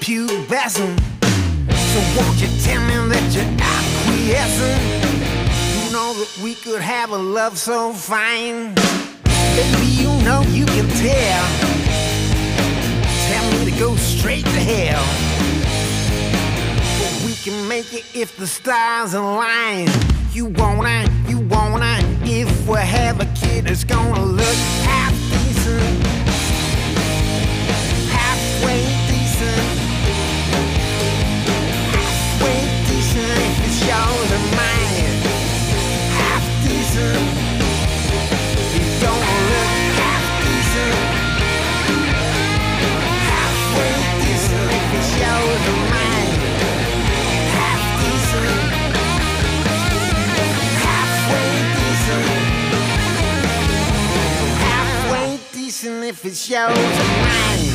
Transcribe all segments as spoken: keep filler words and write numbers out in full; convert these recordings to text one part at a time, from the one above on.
pubescent. So won't you tell me that you're acquiescent? You know that we could have a love so fine. Baby, you know you can tell. Tell me to go straight to hell. But we can make it if the stars align. You wanna, you wanna, if we have a kid that's gonna look half decent, halfway decent, halfway decent if it's yours or mine, half decent, he's gonna look half decent, halfway decent if it's yours or mine, half decent. If it's yours or mine.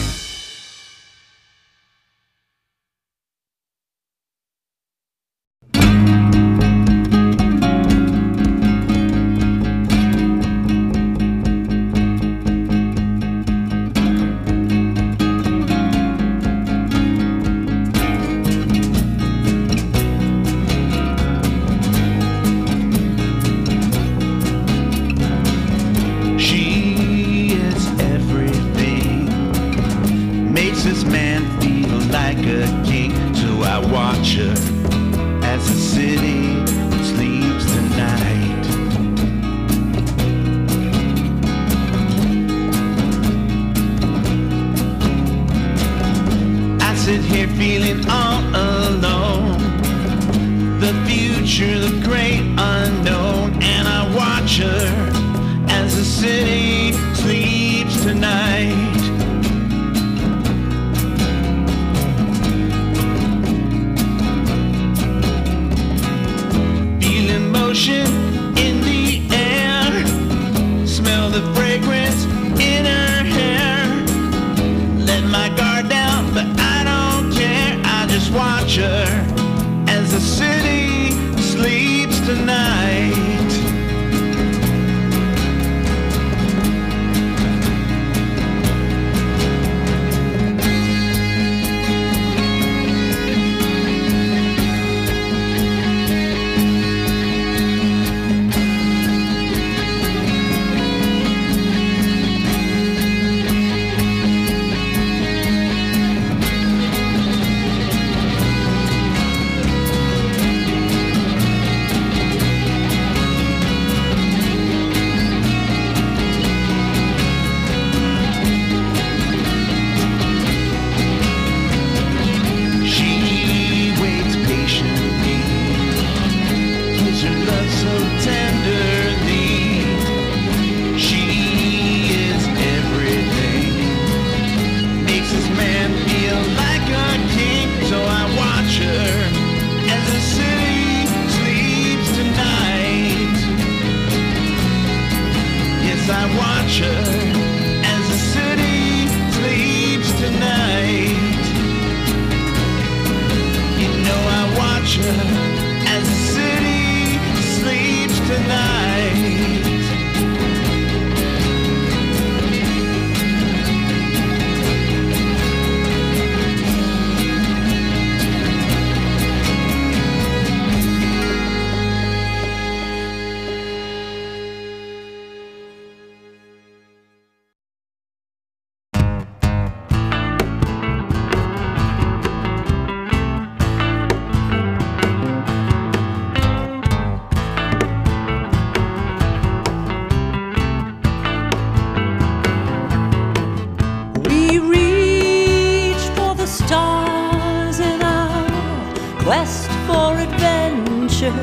quest for adventure.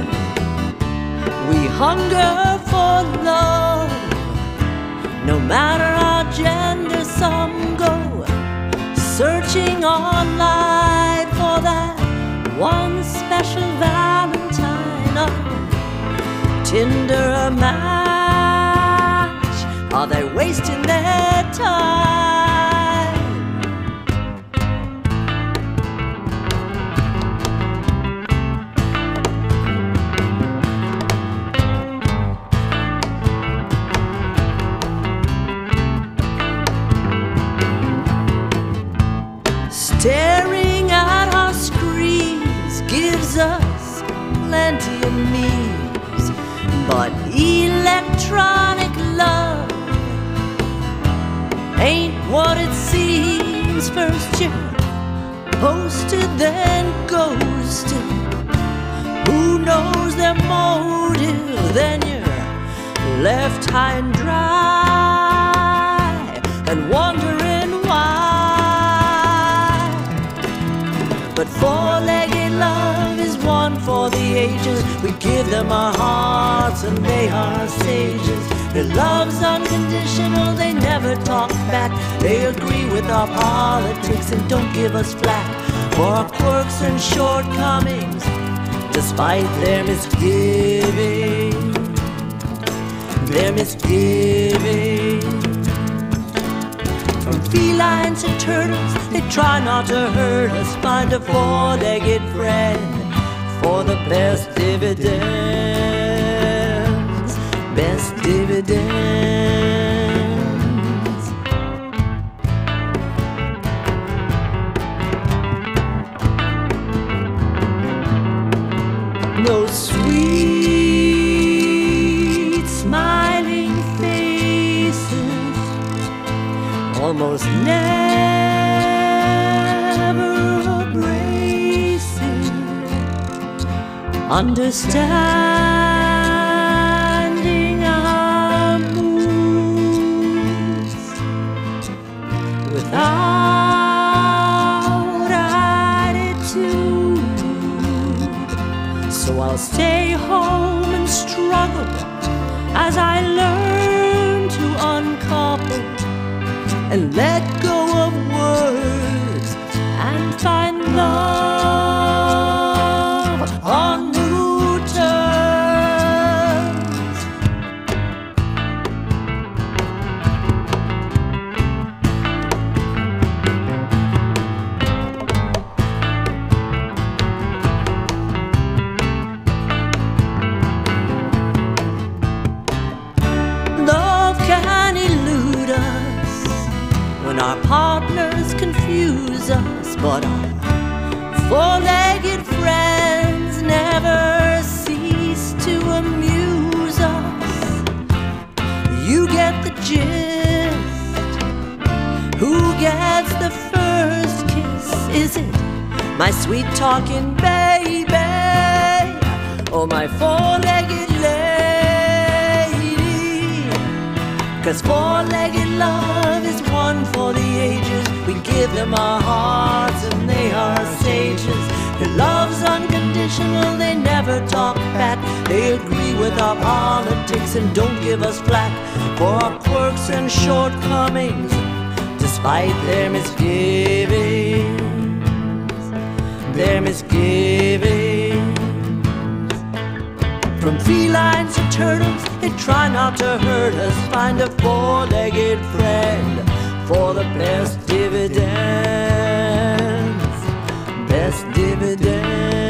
We hunger for love. No matter our gender, some go searching online for that one special Valentine. Oh, Tinder a match? Are they wasting their time? Staring gives us plenty of needs, but electronic love ain't what it seems. First you're posted, then ghosted. Who knows their motive? Then you're left high and dry and wondering why. But four-legged love is one for the ages. We give them our hearts and they are sages. Their love's unconditional, they never talk back. They agree with our politics and don't give us flack for our quirks and shortcomings, despite their misgiving, their misgiving. From felines to turtles, they try not to hurt us. Find a four-legged friend for the best dividends, best dividends. No sweet smiling faces, almost never abrasive, understanding our moods without attitude. So I'll stay home and struggle as I learn to uncouple and let go of words and find love on new terms. Love can elude us when our partners confuse us, but our four-legged friends never cease to amuse us. You get the gist. Who gets the first kiss? Is it my sweet talking baby or my four-legged lady? 'Cause four-legged love is one for the ages. We give them our hearts and they are sages. Their love's unconditional, they never talk back. They agree with our politics and don't give us flack for our quirks and shortcomings, despite their misgivings, their misgivings. From felines to turtles, they try not to hurt us. Find a four-legged friend for the best dividends, best dividends.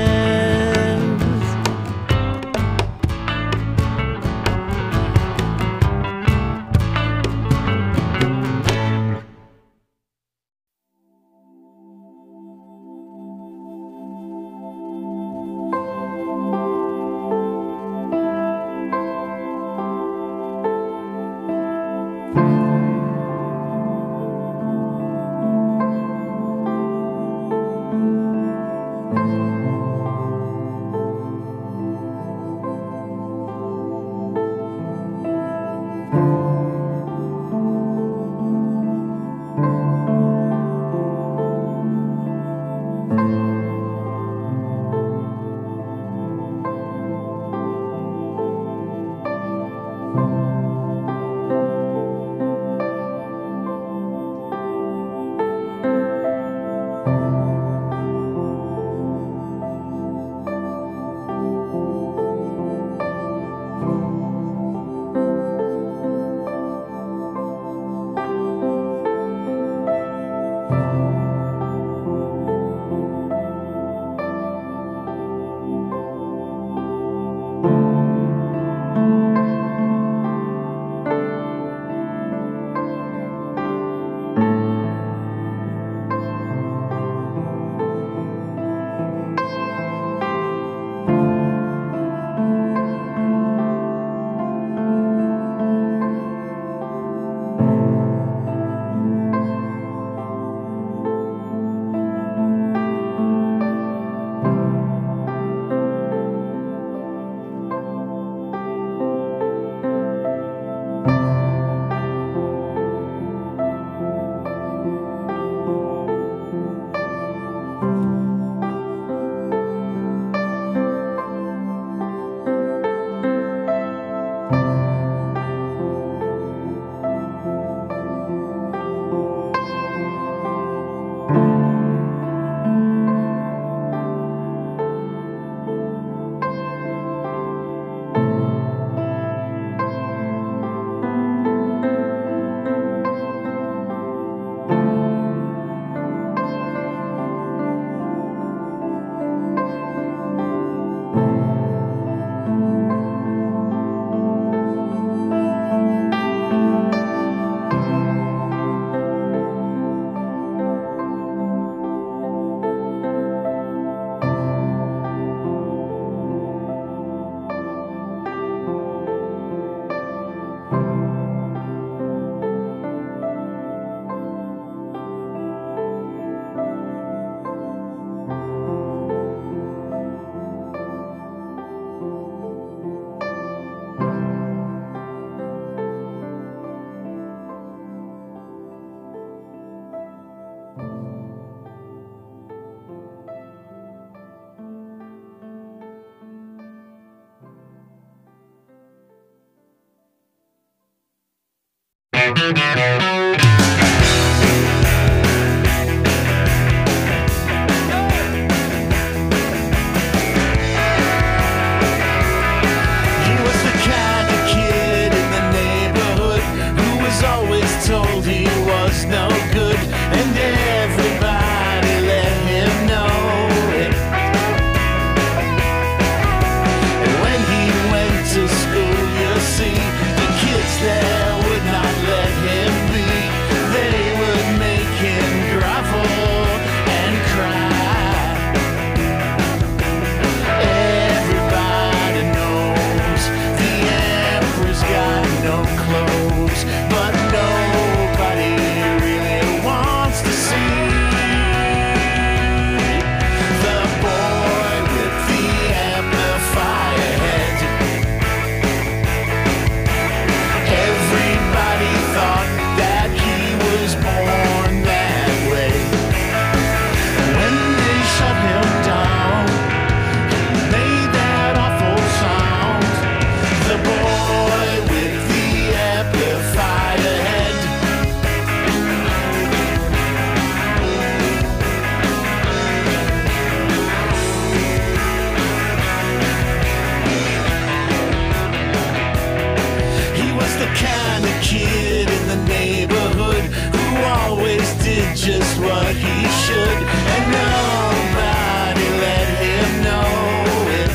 Just what he should, and nobody let him know it.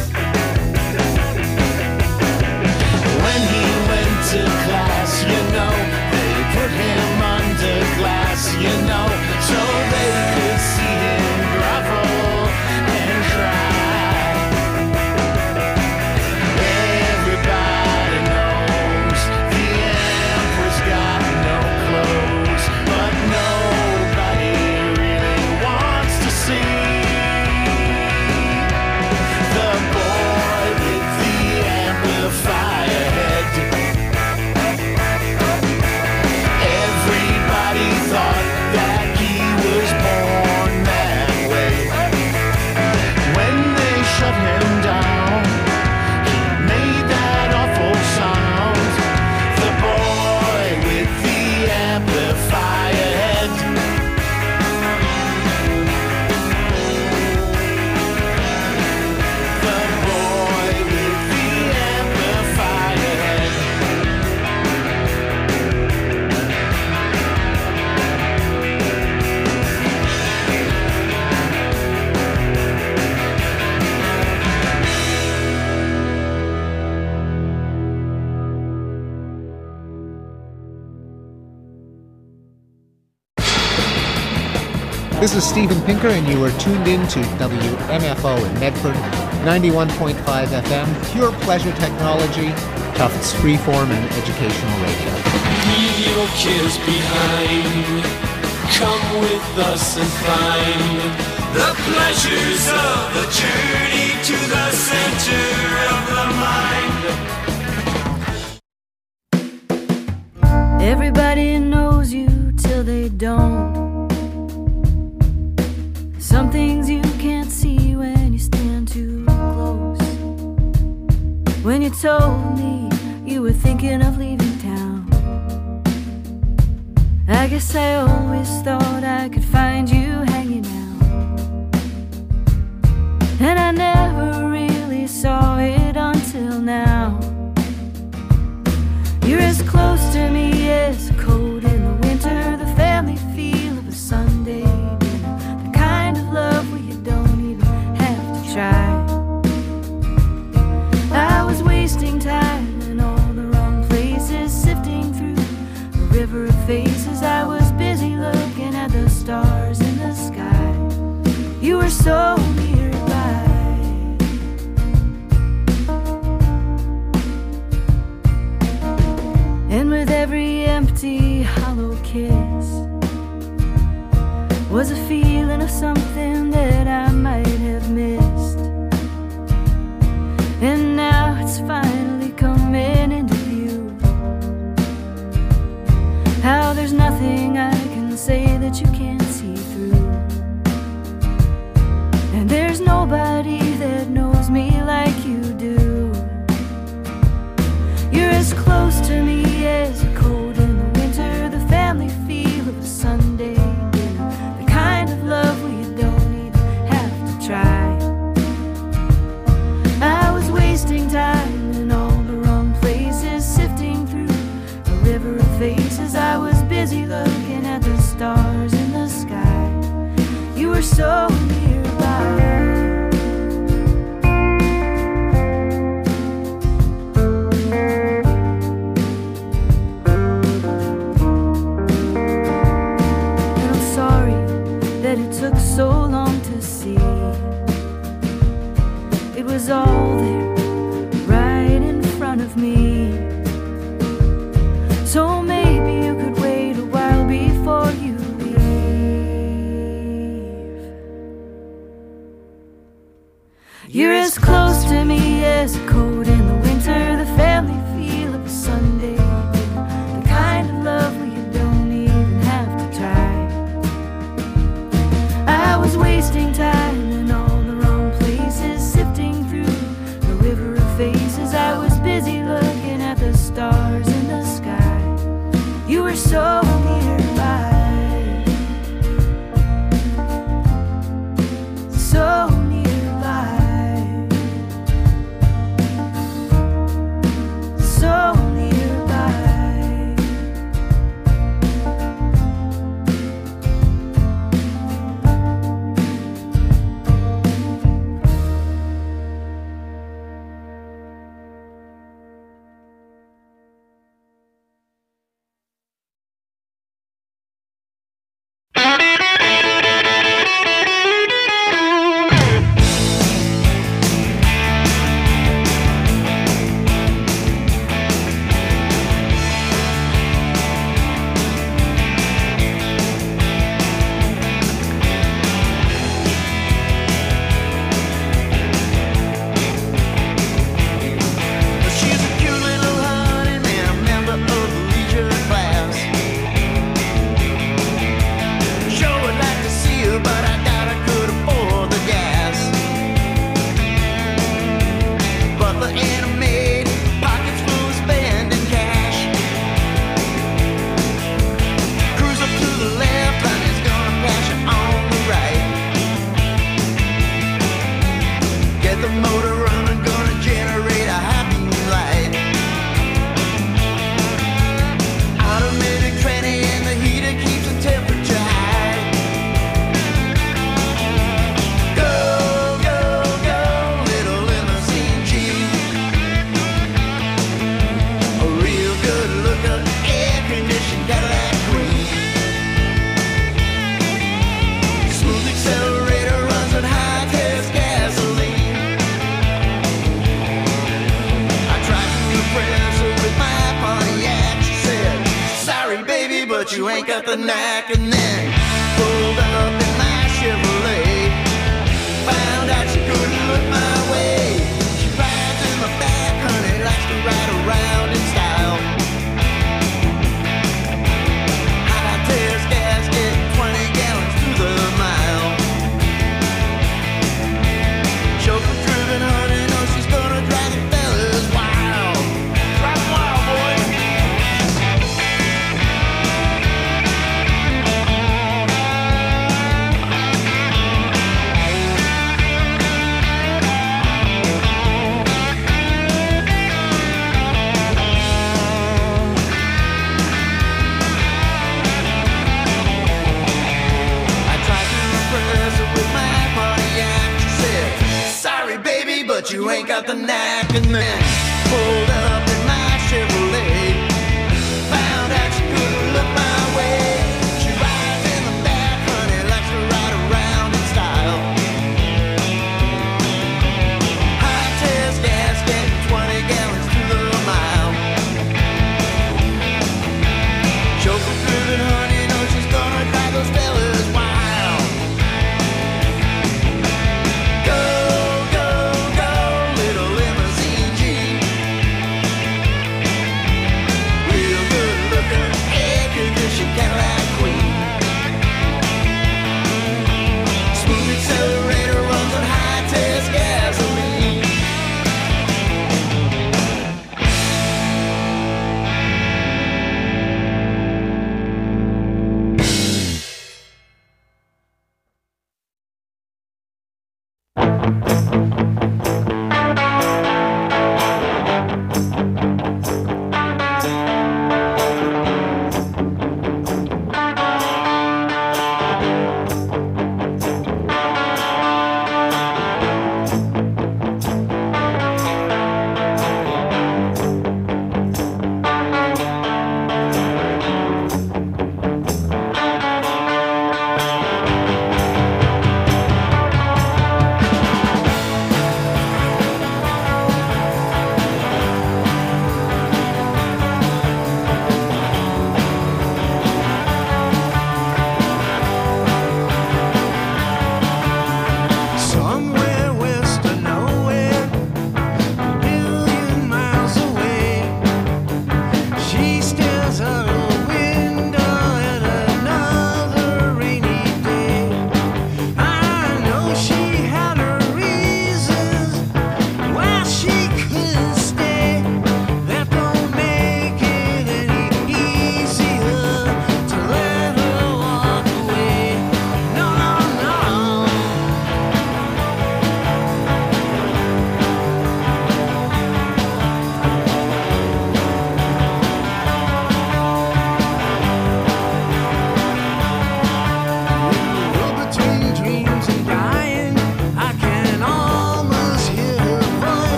When he went to class, you know, they put him under glass, you know, so they could see him grovel and cry. Everybody knows the emperor's got no clothes, but no This is Steven Pinker, and you are tuned in to W M F O in Medford, ninety-one point five F M, pure pleasure technology, Tufts freeform and educational radio. Leave your kids behind. Come with us and find the pleasures of the journey to the center of the mind. Everybody knows you till they don't. Some things you can't see when you stand too close. When you told me you were thinking of leaving town, I guess I always thought I could find you hanging out, and I never really saw it until now. You're as close to me as cold in the winter, the family feel of a Sunday dinner, the kind of love where you don't even have to try. I was wasting time in all the wrong places, sifting through a river of faces. I was busy looking at the stars in the sky. You were so nearby. And with every empty, hollow kiss was a feeling of something that I might have missed. And now it's finally coming into view, how there's nothing I can say that you can't see through. And there's nobody that knows me like you do. You're as close to me as a cold in the winter,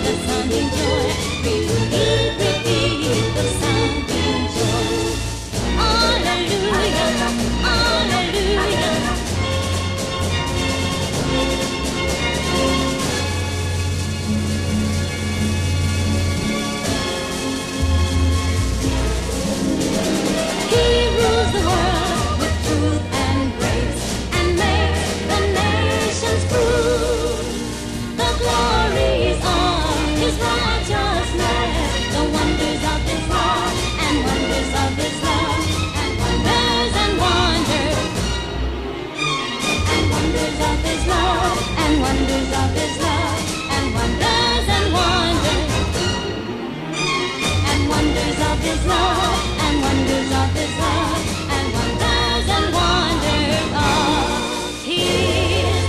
the sounding joy. Repeat, repeat the sounding joy. Hallelujah, hallelujah. He rules the world with truth and grace and makes the nations prove the glories of his righteousness, the wonders of his love and wonders of his love and wonders and wonders and wonders of his love and wonders of his love and wonders and wonders and wonders of his love and wonders of his love and wonders and wonders of his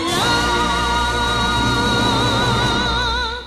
love.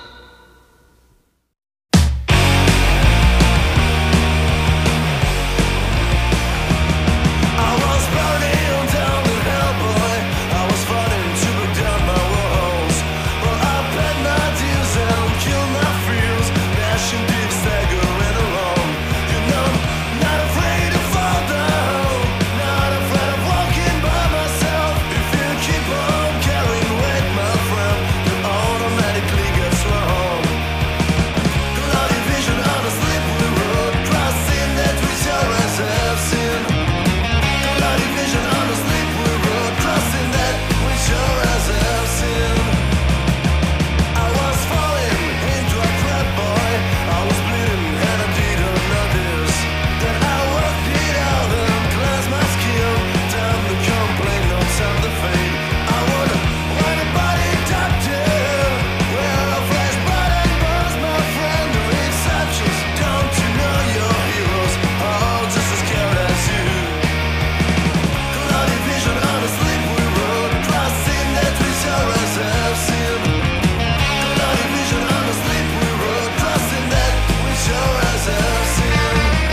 I was burning down in hell, boy. I was fighting to break down my walls. Well, I paid my dues and killed my fears, dashing deep, staggering along. You know, not afraid to fall down, not afraid of walking by myself. If you keep on carrying weight, my friend, you automatically get strong. Cloudy vision on a slippery road, crossing that which your eyes have seen. Cloudy vision on a slippery road, crossing that which your eyes have seen. I was falling into a trap, boy. I was bleeding and I didn't notice. Then I worked it out and cleansed my skin. Time to complain, no time to fade. I would want a body doctor, wear a flesh blood and bones, my friend. No exceptions, don't you know your heroes are all just as scared as you. Cloudy vision on a slippery road, crossing that which your eyes have seen. Cloudy vision on a slippery road, crossing that which your eyes have seen.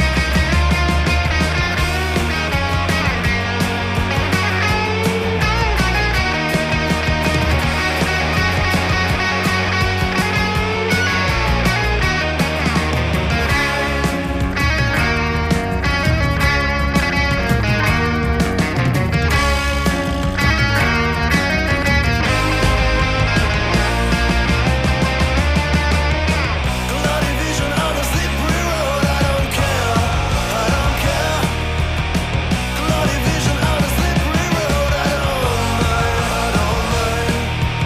Cloudy vision on a slippery road, I don't care, I don't care. Cloudy vision on a slippery road, I don't mind, I don't mind.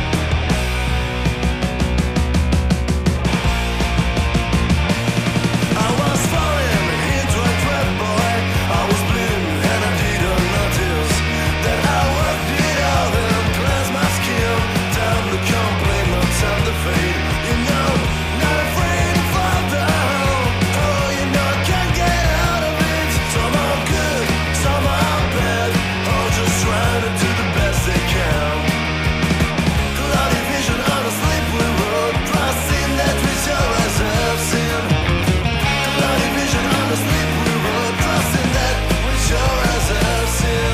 I was falling into a trap, boy. I was bleeding and I didn't notice. Then I worked it out and cleansed my skin. Time to complain, no time to fade. You know, not afraid to fall down. Oh, you know I can't get out of it. Some are good, some are bad. All just trying to do the best they can. Cloudy vision on a slippery road, crossing that which your eyes have seen. Cloudy vision on a slippery road, crossing that which your eyes have seen.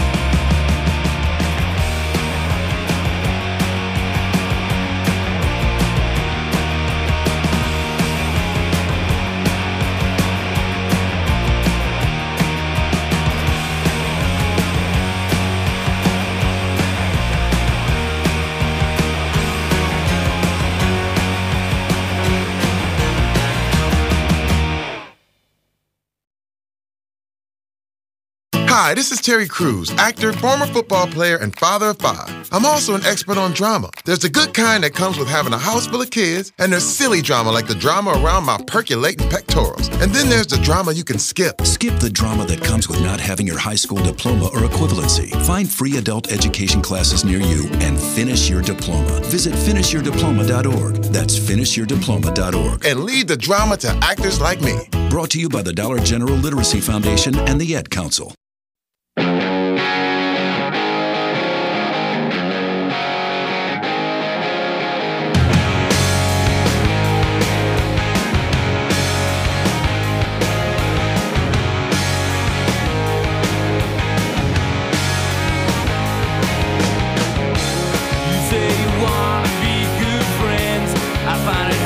Hi, this is Terry Crews, actor, former football player, and father of five. I'm also an expert on drama. There's the good kind that comes with having a house full of kids, and there's silly drama like the drama around my percolating pectorals. And then there's the drama you can skip. Skip the drama that comes with not having your high school diploma or equivalency. Find free adult education classes near you and finish your diploma. Visit finish your diploma dot org. That's finish your diploma dot org. And leave the drama to actors like me. Brought to you by the Dollar General Literacy Foundation and the Ed Council. You say you wanna be good friends. I find it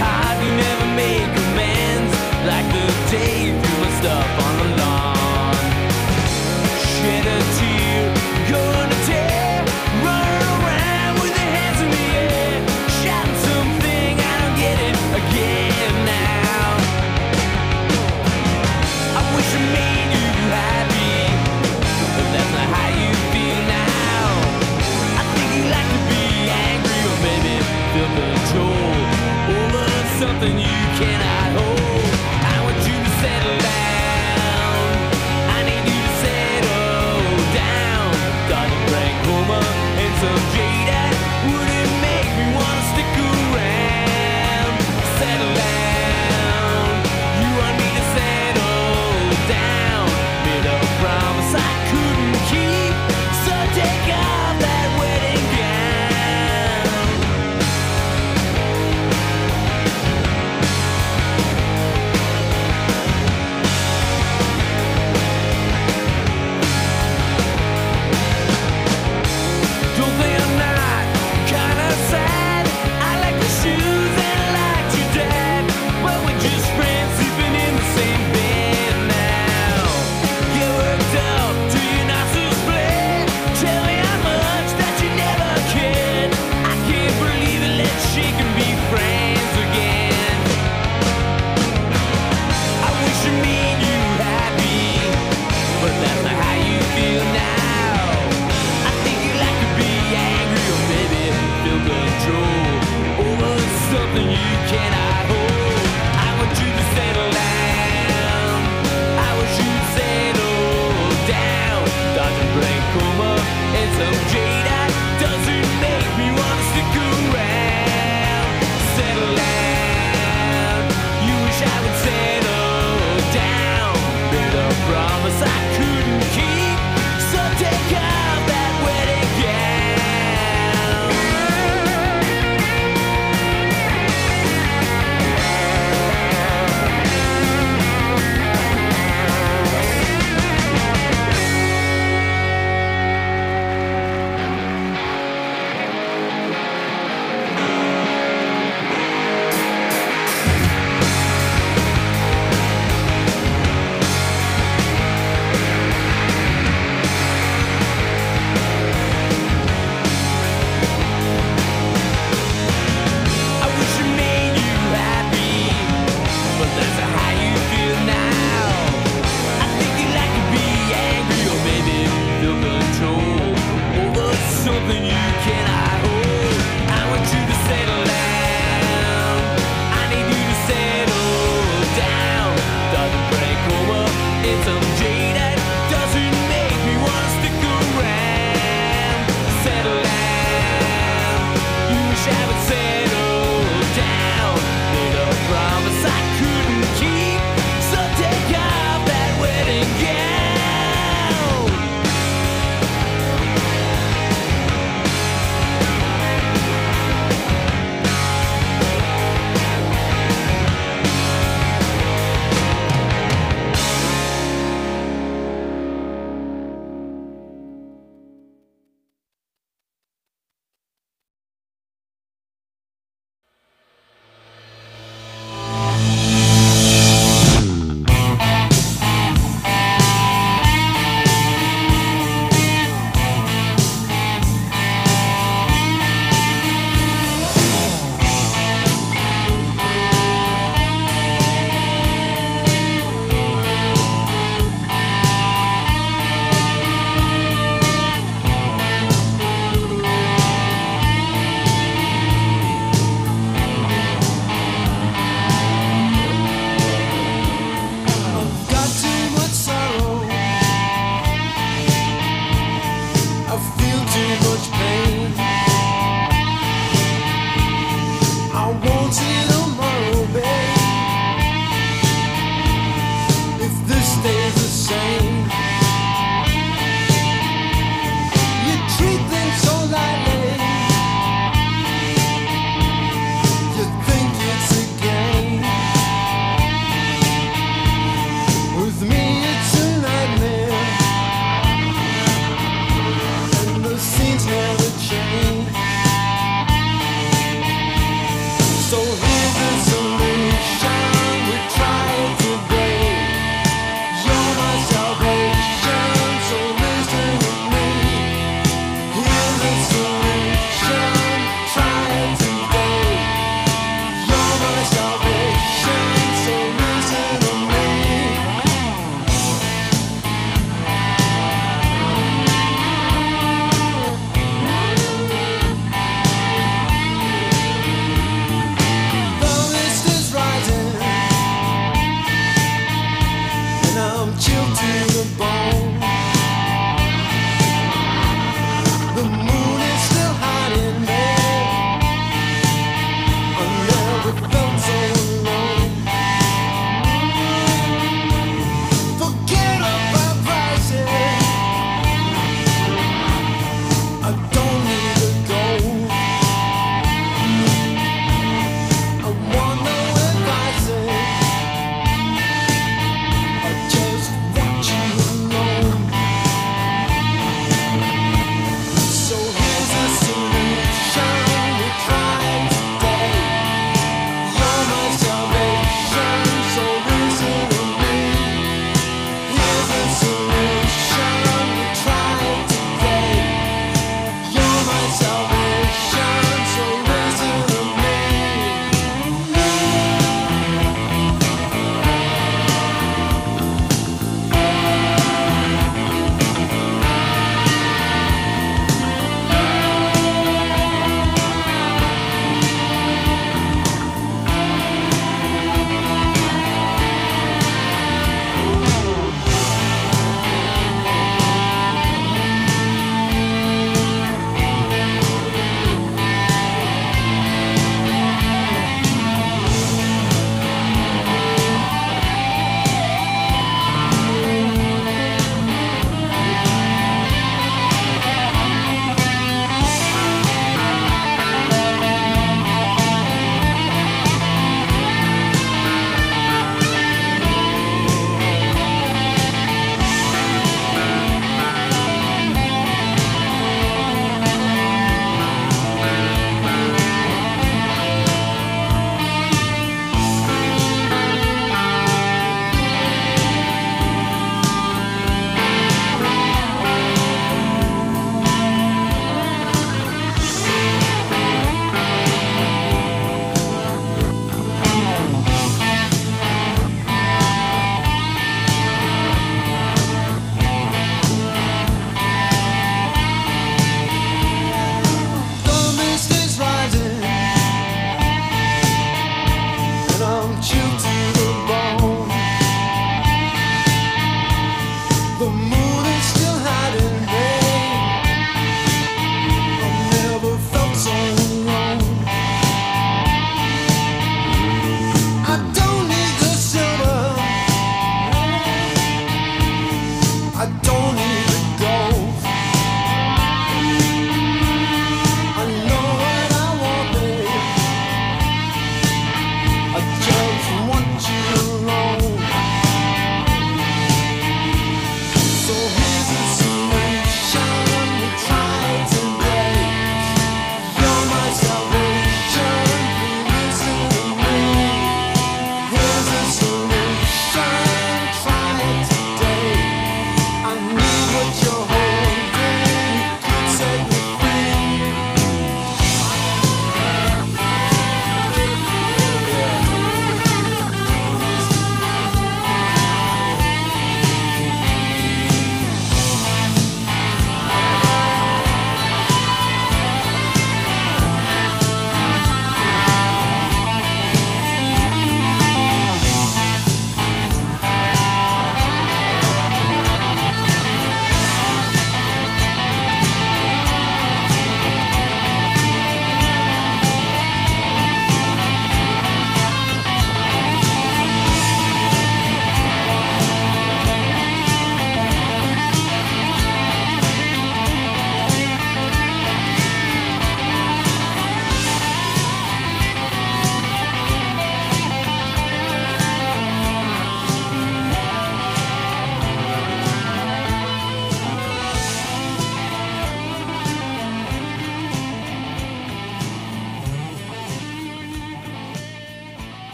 something you cannot hold. I want you to settle down. I need you to settle down. Got a Frank Homer and some Jada. Would it make me wanna stick around? Settle down. You want me to settle down? Made a promise I couldn't keep, so take off that wedding gown.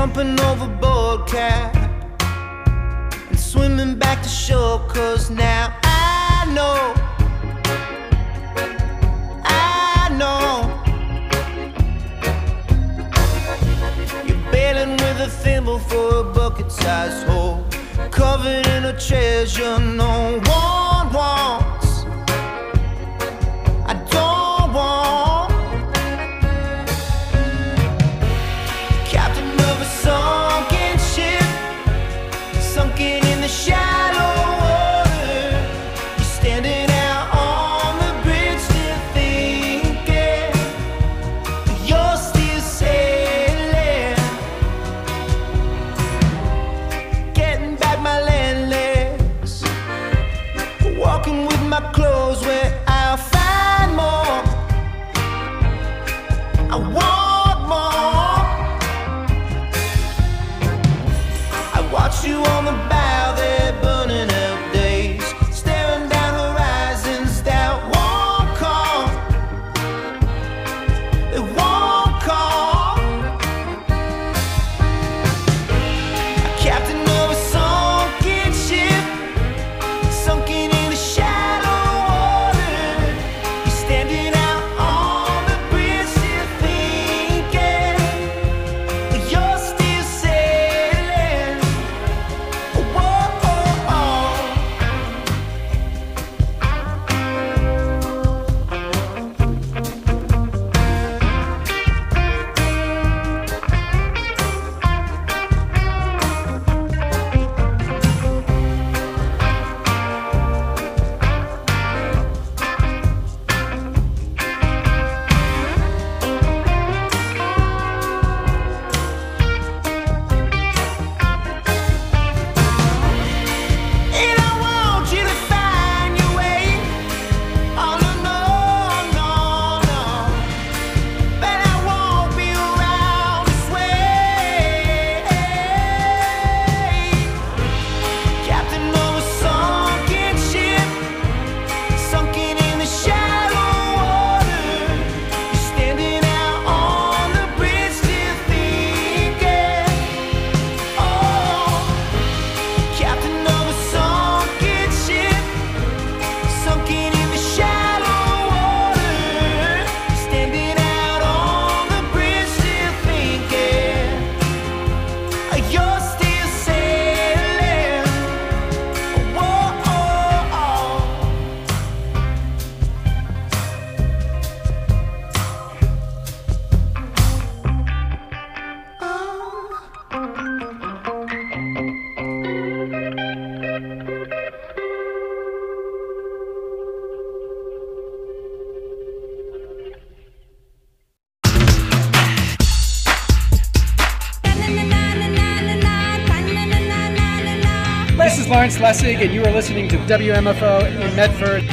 jumping overboard, cat, and swimming back to shore, 'cause now I know, I know you're bailing with a thimble for a bucket-sized hole, covered in a treasure no one wants. I don't want. Captain of a sunken ship, sunken in the shallow water. You're standing out on the bridge, still thinking you're still sailing. Getting back my land legs, walking with my clothes where I'll find more. I want more. I watch you on the bow there, burning out days, staring down horizons that won't come. It won't come. A captain of a sunken ship, sunken in the shallow water. You're standing out on the bridge, still thinking you're still sailing. Whoa, oh, oh. And I want you to find your way. Oh no, no, no, no. But I won't be around this way. Captain of a sunken ship, sunken in the shallow water. You're standing out on the bridge, still thinking. Oh, captain of a sunken ship, sunken in the shallow water. Standing out on the bridge, still thinking you're still sailing. Whoa, oh, oh. This is Lawrence Lessig, and you are listening to W M F O in Medford,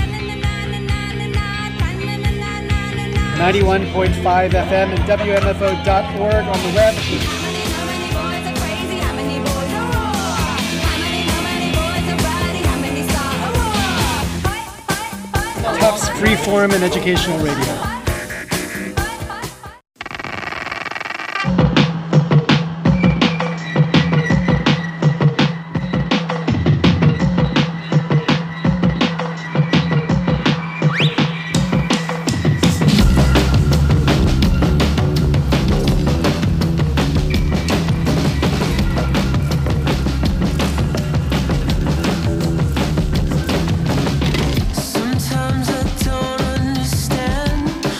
ninety-one point five F M and W M F O dot org on the web. Tufts Freeform and Educational Radio. Sometimes I don't understand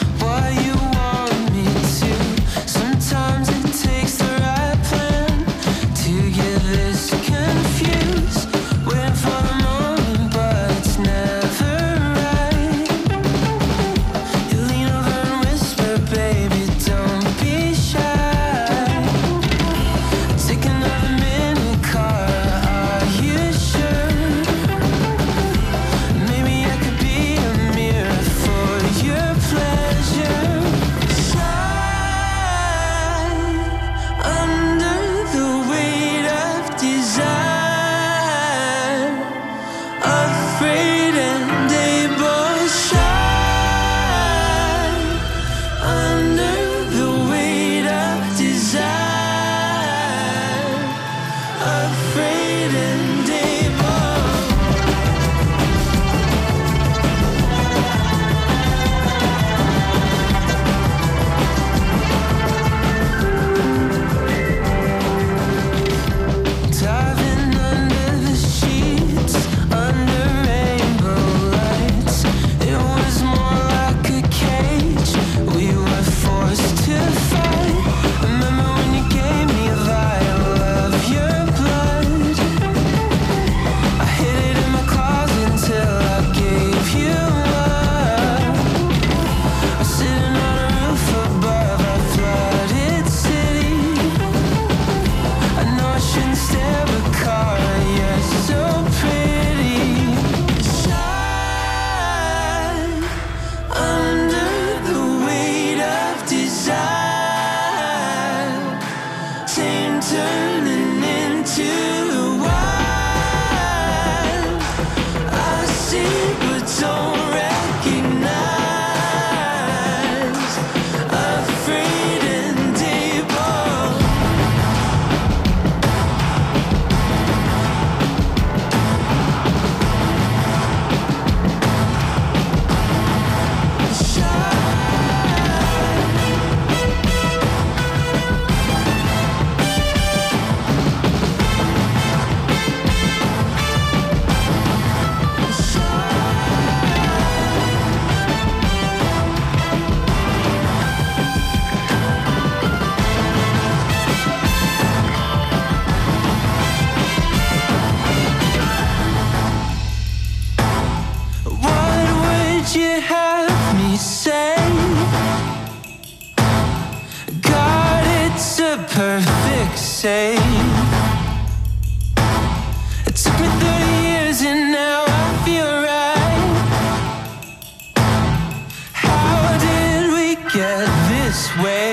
get this way?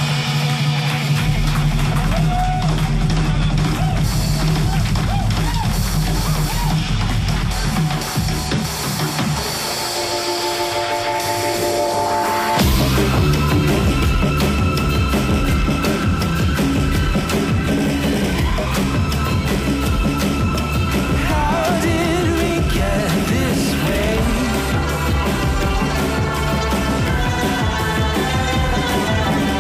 How did we get this way?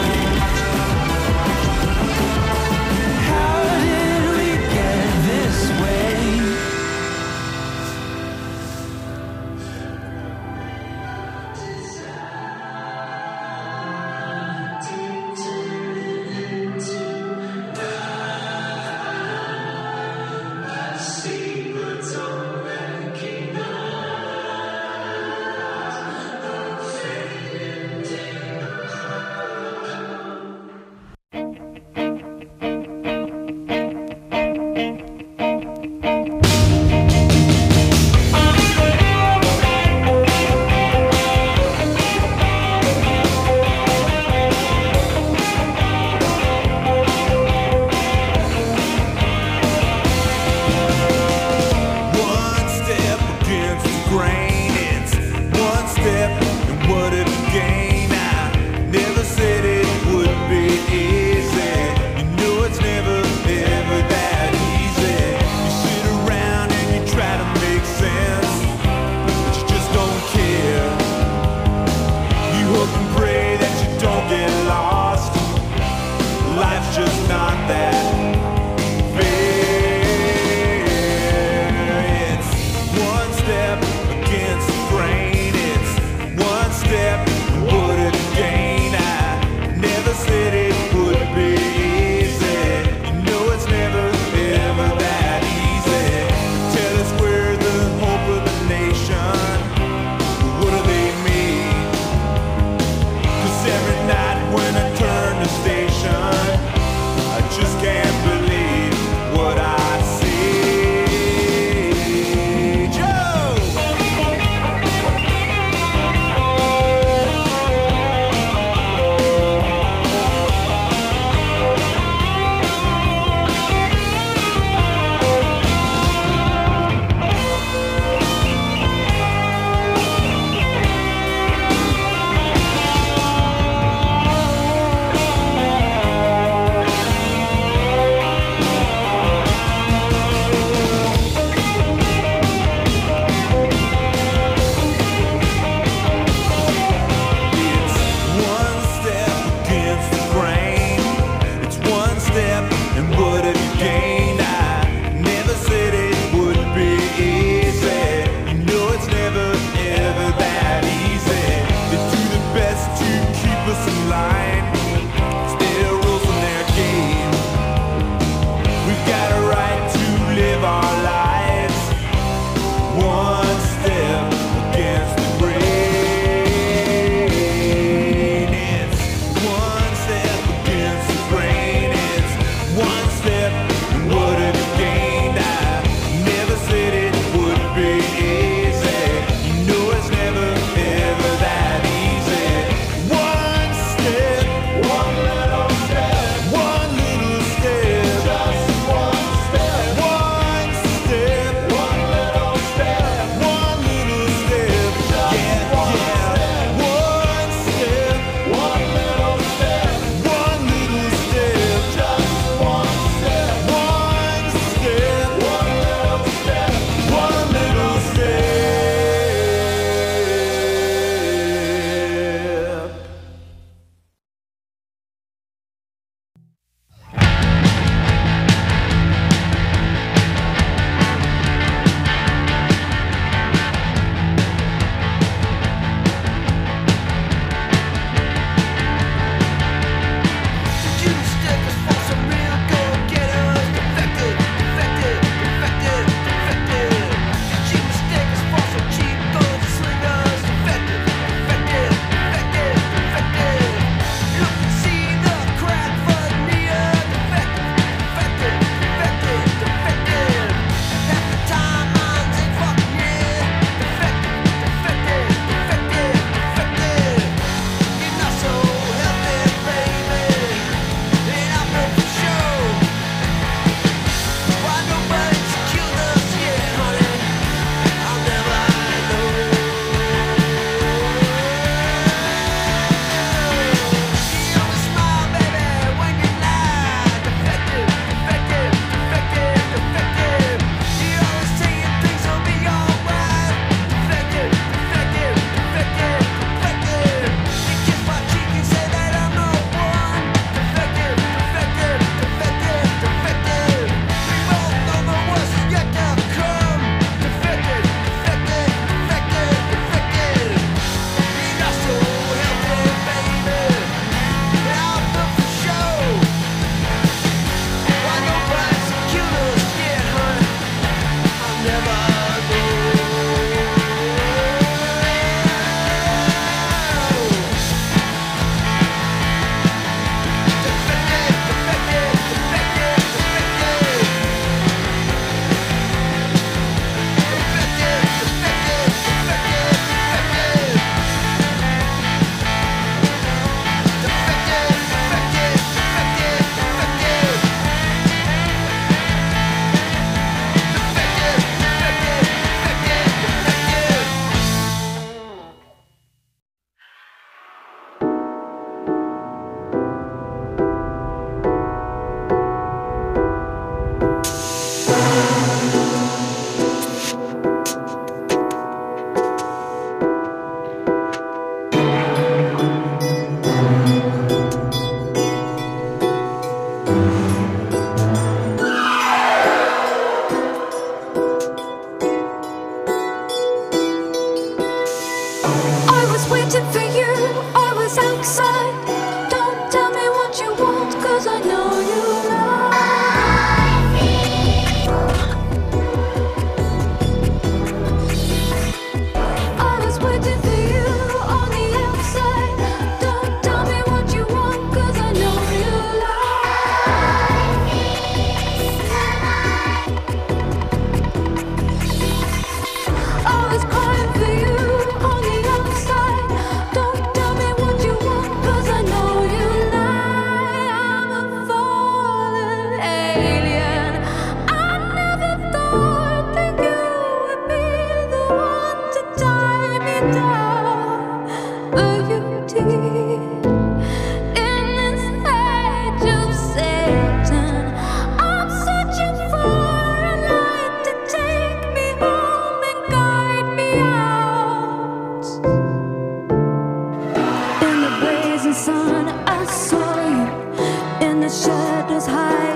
rising sun, I saw you in the shadows high